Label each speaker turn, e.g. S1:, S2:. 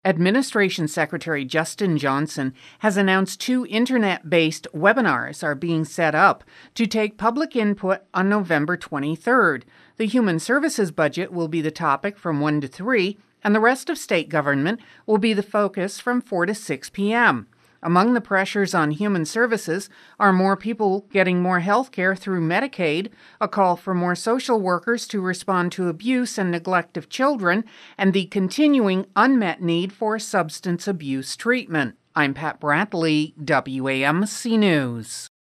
S1: Administration Secretary Justin Johnson has announced 2 internet-based webinars are being set up to take public input on November 23rd. The Human Services budget will be the topic from 1 to 3, and the rest of state government will be the focus from 4 to 6 p.m. Among the pressures on human services are more people getting more health care through Medicaid, a call for more social workers to respond to abuse and neglect of children, and the continuing unmet need for substance abuse treatment. I'm Pat Brantley, WAMC News.